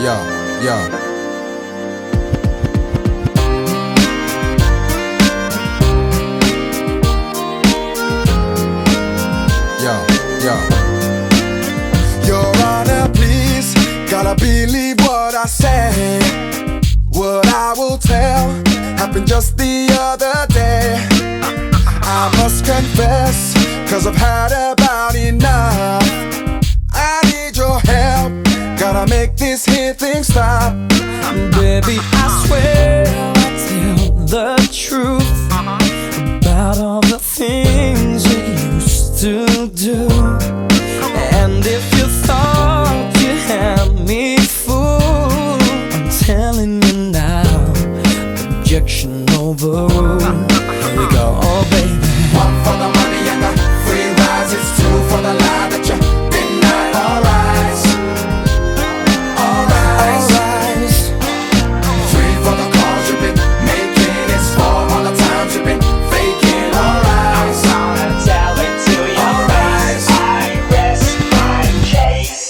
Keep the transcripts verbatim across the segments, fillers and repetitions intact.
yo, yo. Yo, yo. Your Honor, please, gotta believe what I say. What I will tell happened just the other day. I must confess, cause I've had about enough. I need your help, gotta make this here thing stop. Baby, I swear I'll tell the truth about all the things you used to do. And if you thought you had me fooled, I'm telling you now, objection overruled. Here we go, oh baby. One for the money and the free rides, it's two for the lie that you deny. All rise, all rise, all rise. Three for the calls you've been making, it's four all the times you've been faking. All rise, I'm gonna tell it to you. all rise. I rest my case.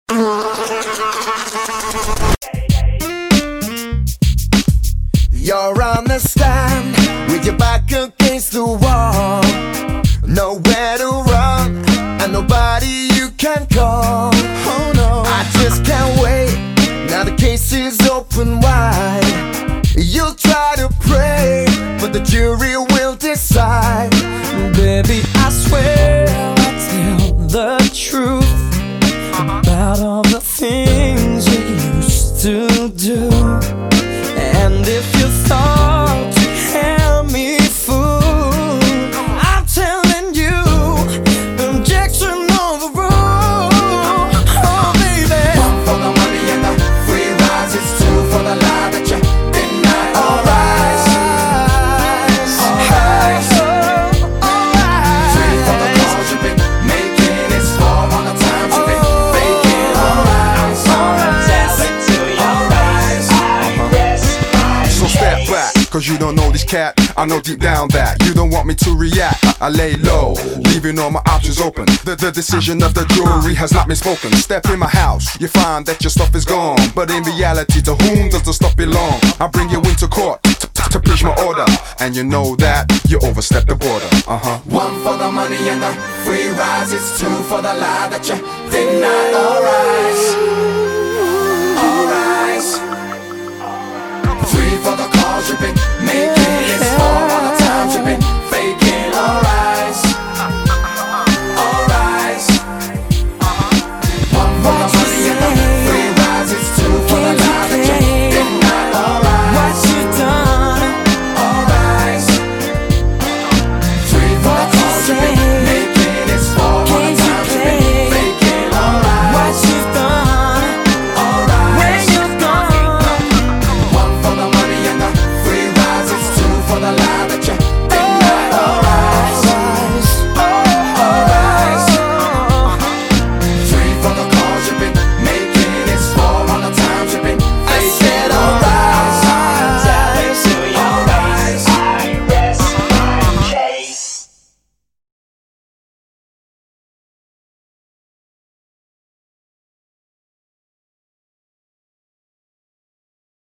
You're on the stand with your back against the wall, nowhere to run and nobody you can call. Oh no, I just can't wait. Now the case is open wide. You'll try to pray, but the jury will decide. Baby, I swear I'll tell the truth about all the things you used to do. And if you thought you had me fooled, I'm telling you, objection overruled. Oh baby, One for the money and the free rides, it's two for the lie that you deny. All rise, all rise. Three for the calls you've been making, it's four all the times you've been faking. All rise, all Tell it to you. all rise. I rest my So step case. back, cause you don't know this cat. I know deep down that you don't want me to react. I lay low, leaving all my options open. The, the decision of the jury has not been spoken. Step in my house, you find that your stuff is gone. But in reality, to whom does the stuff belong? I bring you into court to, to, to preach my order. And you know that you overstepped the border. Uh-huh. One for the money and the free rides, it's two for the lie that you deny. All rise, all rise. Three for the calls you've been making, it's four all the times you've been faking. All rise.